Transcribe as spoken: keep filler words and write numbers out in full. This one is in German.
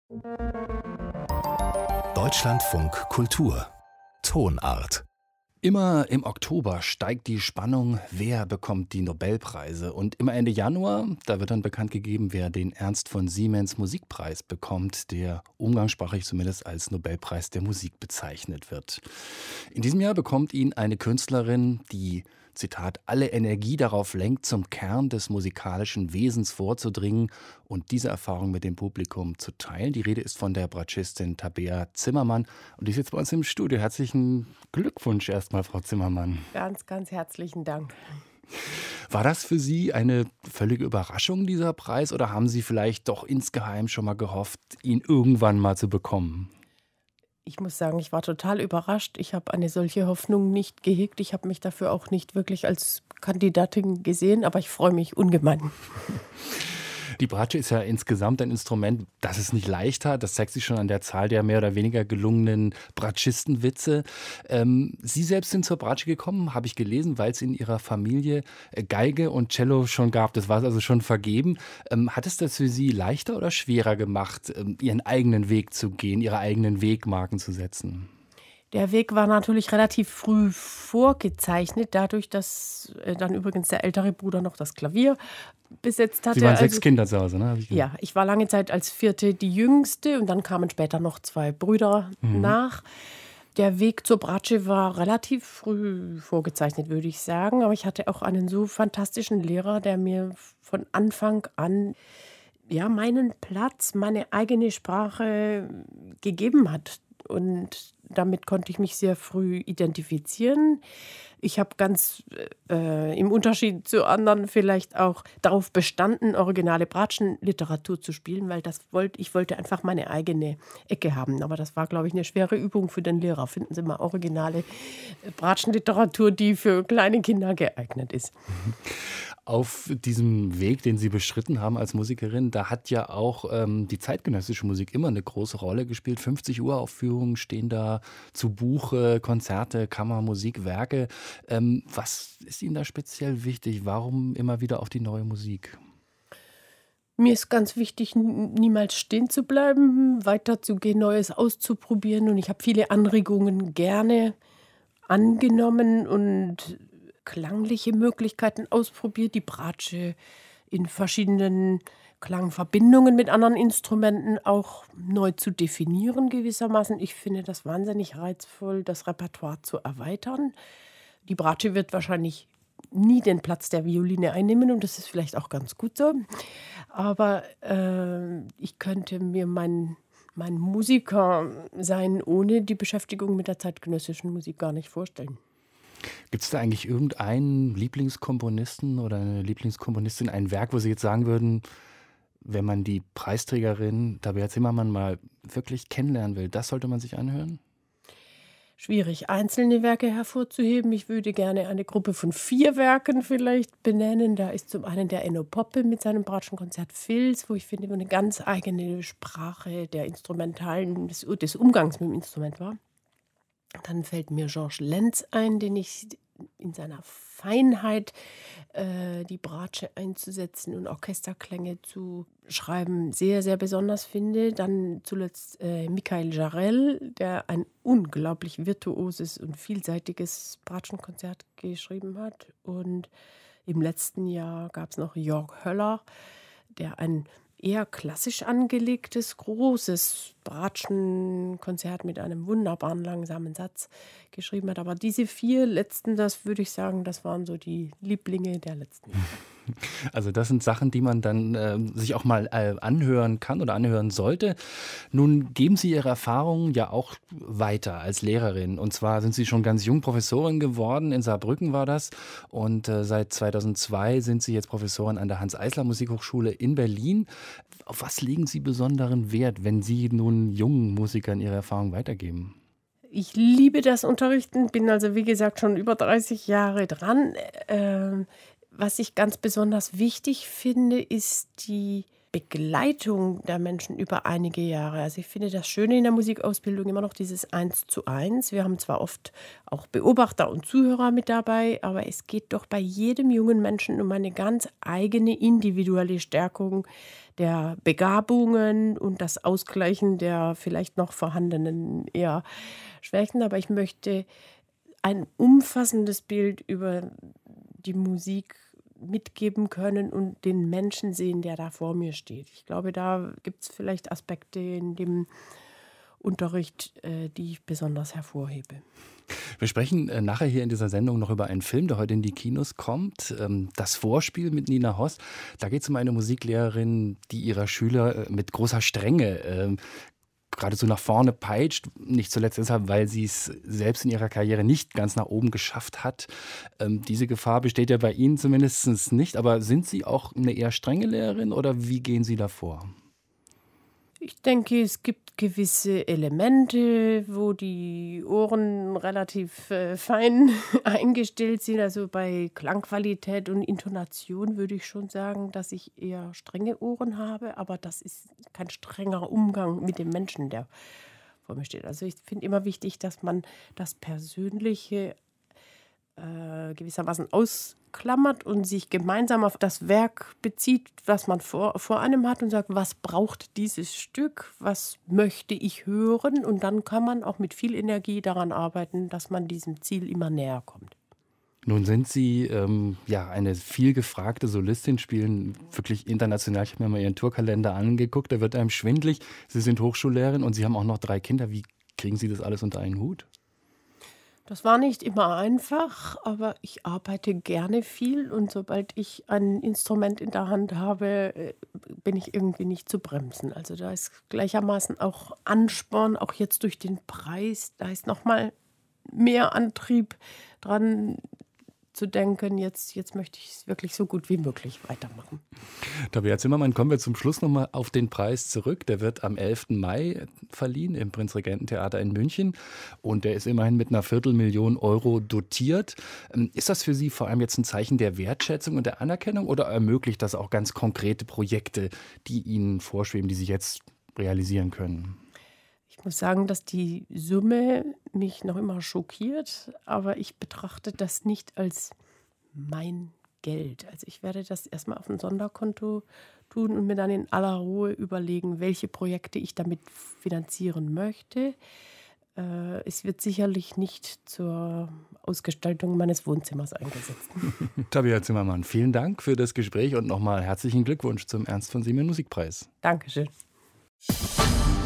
Deutschlandfunk Kultur Tonart. Immer im Oktober steigt die Spannung, wer bekommt die Nobelpreise. Und immer Ende Januar, da wird dann bekannt gegeben, wer den Ernst von Siemens Musikpreis bekommt, der umgangssprachlich zumindest als Nobelpreis der Musik bezeichnet wird. In diesem Jahr bekommt ihn eine Künstlerin, die, Zitat, alle Energie darauf lenkt, zum Kern des musikalischen Wesens vorzudringen und diese Erfahrung mit dem Publikum zu teilen. Die Rede ist von der Bratschistin Tabea Zimmermann und die ist jetzt bei uns im Studio. Herzlichen Glückwunsch erstmal, Frau Zimmermann. Ganz, ganz herzlichen Dank. War das für Sie eine völlige Überraschung, dieser Preis, oder haben Sie vielleicht doch insgeheim schon mal gehofft, ihn irgendwann mal zu bekommen? Ich muss sagen, ich war total überrascht. Ich habe eine solche Hoffnung nicht gehegt. Ich habe mich dafür auch nicht wirklich als Kandidatin gesehen, aber ich freue mich ungemein. Die Bratsche ist ja insgesamt ein Instrument, das es nicht leicht hat. Das zeigt sich schon an der Zahl der mehr oder weniger gelungenen Bratschistenwitze. Ähm, Sie selbst sind zur Bratsche gekommen, habe ich gelesen, weil es in Ihrer Familie Geige und Cello schon gab. Das war also schon vergeben. Ähm, hat es das für Sie leichter oder schwerer gemacht, ähm, Ihren eigenen Weg zu gehen, Ihre eigenen Wegmarken zu setzen? Der Weg war natürlich relativ früh vorgezeichnet, dadurch, dass äh, dann übrigens der ältere Bruder noch das Klavier besetzt hatte. Sie waren also, sechs Kinder zu Hause, ne? Ich ja, ich war lange Zeit als Vierte die Jüngste und dann kamen später noch zwei Brüder mhm. nach. Der Weg zur Bratsche war relativ früh vorgezeichnet, würde ich sagen. Aber ich hatte auch einen so fantastischen Lehrer, der mir von Anfang an ja, meinen Platz, meine eigene Sprache gegeben hat. Und damit konnte ich mich sehr früh identifizieren. Ich habe ganz äh, im Unterschied zu anderen vielleicht auch darauf bestanden, originale Bratschenliteratur zu spielen, weil das wollte, ich wollte einfach meine eigene Ecke haben. Aber das war, glaube ich, eine schwere Übung für den Lehrer. Finden Sie mal originale Bratschenliteratur, die für kleine Kinder geeignet ist. Auf diesem Weg, den Sie beschritten haben als Musikerin, da hat ja auch ähm, die zeitgenössische Musik immer eine große Rolle gespielt. fünfzig Uhr Aufführungen stehen da zu Buche, Konzerte, Kammermusik, Werke. Ähm, was ist Ihnen da speziell wichtig? Warum immer wieder auf die neue Musik? Mir ist ganz wichtig, niemals stehen zu bleiben, weiterzugehen, Neues auszuprobieren. Und ich habe viele Anregungen gerne angenommen und klangliche Möglichkeiten ausprobiert, die Bratsche in verschiedenen Klangverbindungen mit anderen Instrumenten auch neu zu definieren gewissermaßen. Ich finde das wahnsinnig reizvoll, das Repertoire zu erweitern. Die Bratsche wird wahrscheinlich nie den Platz der Violine einnehmen und das ist vielleicht auch ganz gut so. Aber äh, ich könnte mir mein, mein Musiker sein ohne die Beschäftigung mit der zeitgenössischen Musik gar nicht vorstellen. Gibt es da eigentlich irgendeinen Lieblingskomponisten oder eine Lieblingskomponistin, ein Werk, wo Sie jetzt sagen würden, wenn man die Preisträgerin Tabea Zimmermann mal wirklich kennenlernen will, das sollte man sich anhören? Schwierig, einzelne Werke hervorzuheben. Ich würde gerne eine Gruppe von vier Werken vielleicht benennen. Da ist zum einen der Enno Poppe mit seinem Bratschenkonzert Fils, wo ich finde, eine ganz eigene Sprache der instrumentalen, des, des Umgangs mit dem Instrument war. Dann fällt mir Georges Lenz ein, den ich in seiner Feinheit, äh, die Bratsche einzusetzen und Orchesterklänge zu schreiben, sehr, sehr besonders finde. Dann zuletzt äh, Michael Jarell, der ein unglaublich virtuoses und vielseitiges Bratschenkonzert geschrieben hat. Und im letzten Jahr gab es noch Jörg Höller, der ein eher klassisch angelegtes, großes Bratschenkonzert mit einem wunderbaren langsamen Satz geschrieben hat. Aber diese vier letzten, das würde ich sagen, das waren so die Lieblinge der letzten Jahre. Also das sind Sachen, die man dann äh, sich auch mal äh, anhören kann oder anhören sollte. Nun geben Sie Ihre Erfahrungen ja auch weiter als Lehrerin. Und zwar sind Sie schon ganz jung Professorin geworden, in Saarbrücken war das. Und äh, seit zweitausendzwei sind Sie jetzt Professorin an der Hanns-Eisler-Musikhochschule in Berlin. Auf was legen Sie besonderen Wert, wenn Sie nun jungen Musikern Ihre Erfahrungen weitergeben? Ich liebe das Unterrichten, bin also wie gesagt schon über dreißig Jahre dran. Ähm, Was ich ganz besonders wichtig finde, ist die Begleitung der Menschen über einige Jahre. Also ich finde das Schöne in der Musikausbildung immer noch dieses Eins zu eins. Wir haben zwar oft auch Beobachter und Zuhörer mit dabei, aber es geht doch bei jedem jungen Menschen um eine ganz eigene individuelle Stärkung der Begabungen und das Ausgleichen der vielleicht noch vorhandenen eher Schwächen. Aber ich möchte ein umfassendes Bild über die Musik mitgeben können und den Menschen sehen, der da vor mir steht. Ich glaube, da gibt es vielleicht Aspekte in dem Unterricht, äh, die ich besonders hervorhebe. Wir sprechen äh, nachher hier in dieser Sendung noch über einen Film, der heute in die Kinos kommt. Ähm, das Vorspiel mit Nina Hoss. Da geht es um eine Musiklehrerin, die ihrer Schüler äh, mit großer Strenge äh, geradezu nach vorne peitscht, nicht zuletzt deshalb, weil sie es selbst in ihrer Karriere nicht ganz nach oben geschafft hat. Ähm, diese Gefahr besteht ja bei Ihnen zumindest nicht, aber sind Sie auch eine eher strenge Lehrerin oder wie gehen Sie davor? Ich denke, es gibt gewisse Elemente, wo die Ohren relativ äh, fein eingestellt sind. Also bei Klangqualität und Intonation würde ich schon sagen, dass ich eher strenge Ohren habe. Aber das ist kein strenger Umgang mit dem Menschen, der vor mir steht. Also ich finde immer wichtig, dass man das Persönliche äh, gewissermaßen ausklammert und sich gemeinsam auf das Werk bezieht, was man vor, vor einem hat und sagt, was braucht dieses Stück, was möchte ich hören, und dann kann man auch mit viel Energie daran arbeiten, dass man diesem Ziel immer näher kommt. Nun sind Sie ähm, ja eine viel gefragte Solistin, spielen wirklich international. Ich habe mir mal Ihren Tourkalender angeguckt, da wird einem schwindelig. Sie sind Hochschullehrerin und Sie haben auch noch drei Kinder. Wie kriegen Sie das alles unter einen Hut? Das war nicht immer einfach, aber ich arbeite gerne viel und sobald ich ein Instrument in der Hand habe, bin ich irgendwie nicht zu bremsen. Also da ist gleichermaßen auch Ansporn, auch jetzt durch den Preis, da ist noch mal mehr Antrieb dran zu denken, jetzt, jetzt möchte ich es wirklich so gut wie möglich weitermachen. Tabea Zimmermann, kommen wir zum Schluss noch mal auf den Preis zurück. Der wird am elften Mai verliehen im Prinzregententheater in München und der ist immerhin mit einer Viertelmillion Euro dotiert. Ist das für Sie vor allem jetzt ein Zeichen der Wertschätzung und der Anerkennung oder ermöglicht das auch ganz konkrete Projekte, die Ihnen vorschweben, die Sie jetzt realisieren können? Ich muss sagen, dass die Summe mich noch immer schockiert, aber ich betrachte das nicht als mein Geld. Also ich werde das erstmal auf ein Sonderkonto tun und mir dann in aller Ruhe überlegen, welche Projekte ich damit finanzieren möchte. Äh, es wird sicherlich nicht zur Ausgestaltung meines Wohnzimmers eingesetzt. Tabea Zimmermann, vielen Dank für das Gespräch und nochmal herzlichen Glückwunsch zum Ernst von Siemens Musikpreis. Dankeschön.